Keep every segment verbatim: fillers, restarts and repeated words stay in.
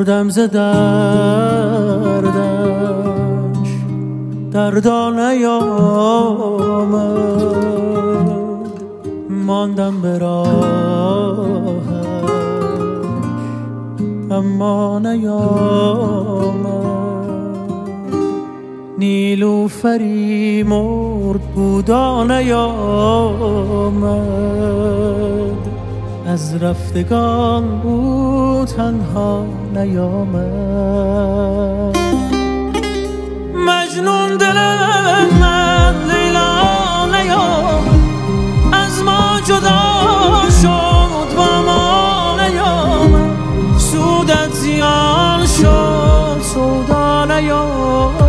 مردم ز دردش دردا نیامد، ماندم به راهش اما نیامد. نیلوفری مرد بودا نیامد، از رفتگان او تنها نیامد. مجنون دل من لیلا نیامد، از ما جدا شد با ما نیامد. سودت زیان شد سودا نیامد.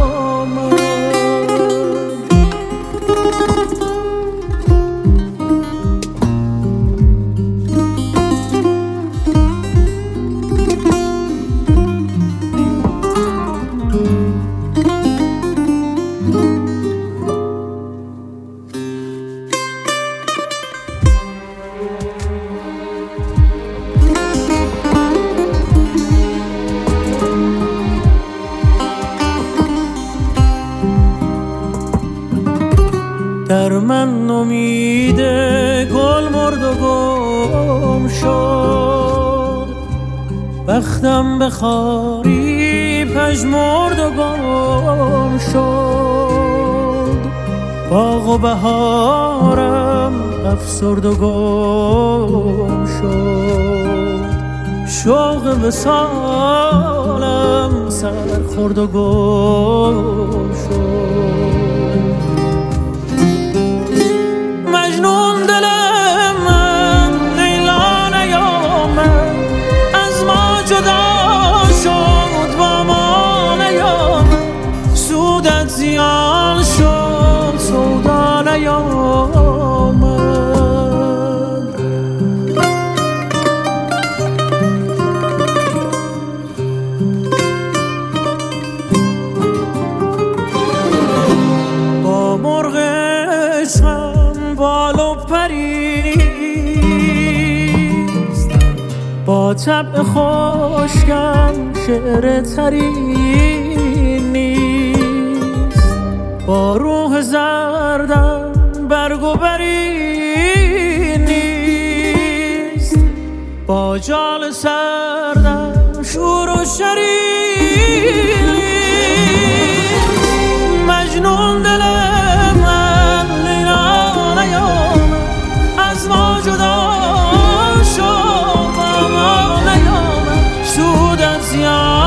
در من امید گل مرد و گم شد، بختم به خاری پژمرد و گم شد. باغ و بهارم افسرد و گم شد، شوق وصالم سر خورد و گم شد. مجنون دل من لیلا نیامد، از ما جدا شد با ما نیامد. سودت زیان شد سودا نیامد. با مرغ عشقم بال و پریست، با طبع خشکم شعر تری نیست. با روح زردم برگ و بری نیست، با جال سردم شور و شری نیست. مجنون دل من لیلا نیامد، از ما جدا شد با ما نیامد. سودت زیان